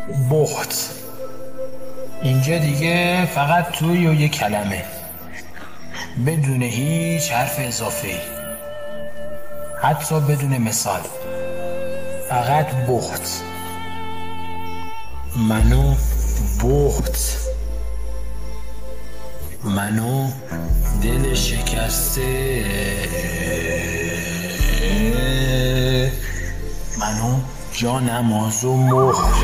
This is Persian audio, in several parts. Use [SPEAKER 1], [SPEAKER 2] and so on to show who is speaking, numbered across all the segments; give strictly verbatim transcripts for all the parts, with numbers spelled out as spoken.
[SPEAKER 1] بخت. اینجا دیگه فقط توی و یک کلمه بدون هیچ حرف اضافه، حتی بدون مثال، فقط بخت. منو بخت، منو دل شکسته، منو جانم آزو مخت،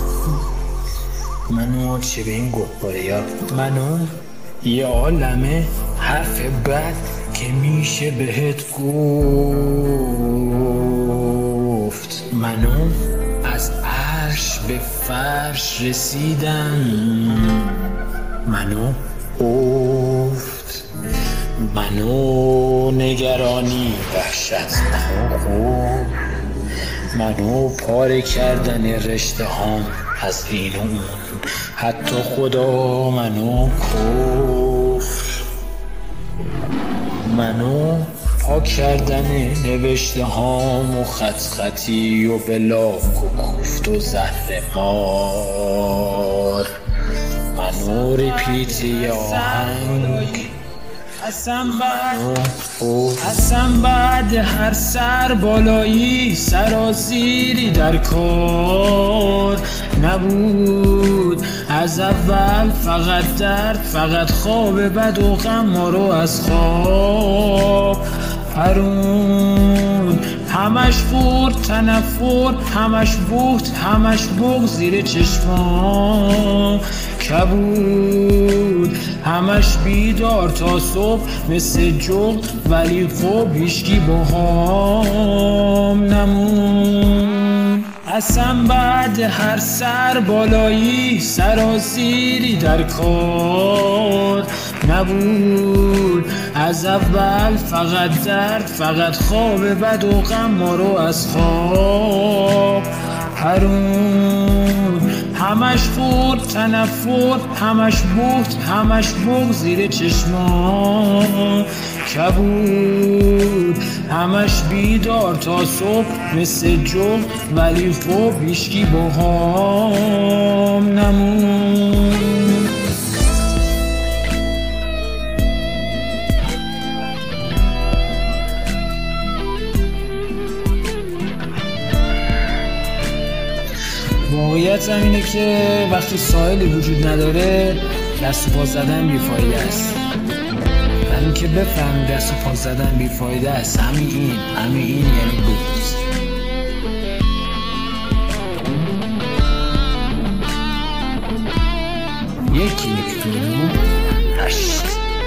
[SPEAKER 1] منو چه به این گفت یا منو یه عالمه حرف بد که میشه بهت گفت. منو از عرش به فرش رسیدم، منو افت، منو نگرانی وحشت، منو منو پاره کردن رشته هام از این و اون، حتی خدا منو کفر، منو پاک کردن نوشته هام و خط خطی و بلاک و کوفت و زهر مار، منو ریپیتی آهنگ اصلا بعد اصلا بعد هر سر بالایی سرازیری در کار نبود. از اول فقط درد، فقط خواب بد و غم ما رو از خواب پرون، همش فور تنفر، همش بوت، همش بغض زیر چشمام کبود، همش بیدار تا صبح مثل جغد، ولی خب هیچکی باهام نمون. اصلا بعد هر سر بالایی سرازیری در کار نبود. از اول فقط درد، فقط خواب بد و غم ما رو از خواب پرون، همش فور تنفر، همش بوت، همش بغض زیر چشمان کبود، همش بیدار تا صبح مثل جغد، ولی خب هیچکی باهام نمون. واقعیت هم اینه که وقتی ساحلی وجود نداره دست و پا زدن بیفایده است. همین که بفهم دست و پا زدن بیفایده است، همین این همین این یعنی بود. یکی یک دو هشت.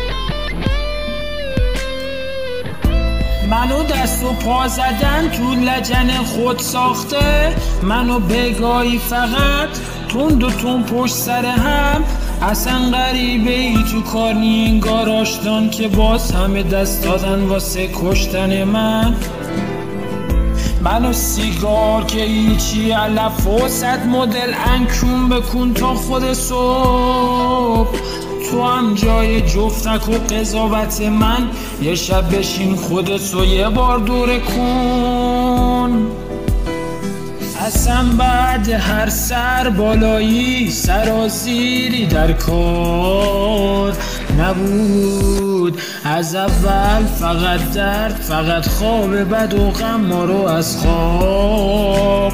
[SPEAKER 1] منو دست و پا زدن تو لجن خود ساخته، منو بگاهی فقط تون دو تون پشت سر هم، اصلا غریبه ای تو کار نی انگار آشتان که باز همه دست دادن واسه کشتن من. منو سیگار که هیچی علف و صد مدل انکون بکن تا خود صبح، تو هم جای جفتک و قضاوت من، یه شب بشین خودتو یه بار دوره کن. اصلا بعد هر سر بالایی سرازیری در کار نبود. از اول فقط درد، فقط خواب بد و غم ما رو از خواب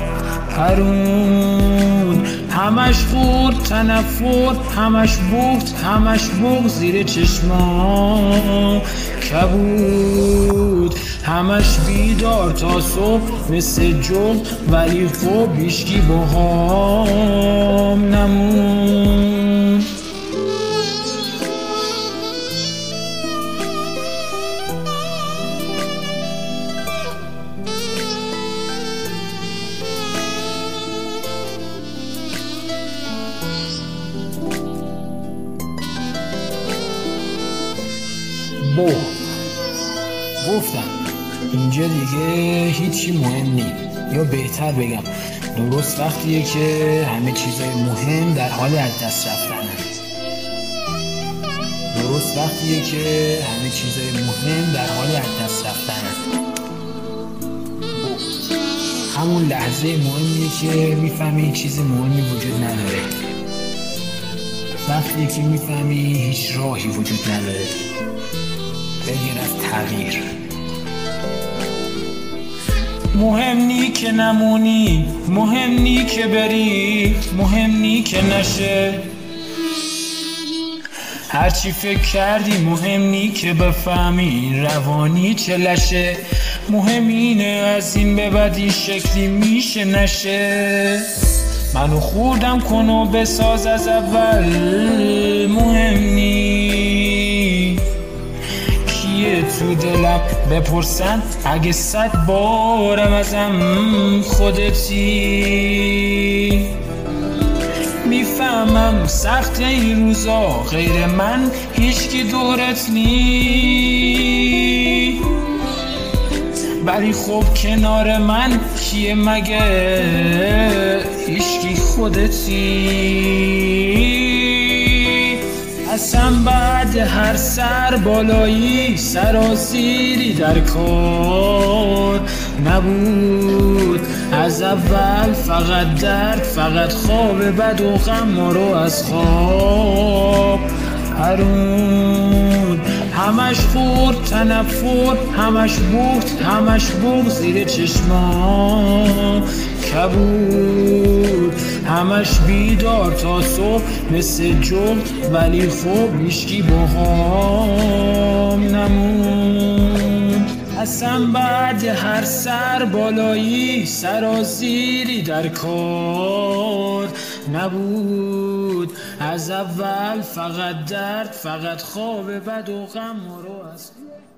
[SPEAKER 1] پرون، همش فور تنفر، همش بوت، همش بغض زیر چشمان کبود، همش بیدار تا صبح مثل جغد، ولی خب هیچکی باهام نمون. بو گفتم اینجا دیگه هیچی مهم نی، یا بهتر بگم درست وقتیه که همه چیزای مهم در حال از دست رفتنه. درست وقتیه که همه چیزای مهم در حال از دست رفتنه. همون لحظه مهمیه که میفهمی این چیز مهمی وجود نداره، وقتی که میفهمی هیچ راهی وجود نداره بغیر از تغییر. مهم نی که نمونی، مهم نی که بری، مهم نی که نشه، هرچی فکر کردی مهم نی که بفهمی روانی چه لشه. مهم اینه از این به بعد این شکلی میشه نشه، منو خوردم کن و بساز از اول. مهم نی کیه تو دلم بپرسن، اگه صد بارم ازم خودتی. میفهمم سخت این روزا غیر من هیچکی دورت نی، ولی خب کنار من کیه مگه هیچکی خودتی. اصلا بعد هر سر بالایی سراسیری در کار نبود، از اول فقط درد، فقط خواب بد و غم ما رو از خواب هرون. همش خورد تنفر، همش بخت، همش بغض زیر چشما کبود، همش بیدار تا صبح مثل جغد، ولی خب هیچکی باهام نمون. اصلا بعد هر سر بالایی سراسیری در کار نبود، از اول فقط درد، فقط خواب بد و غم ما رو از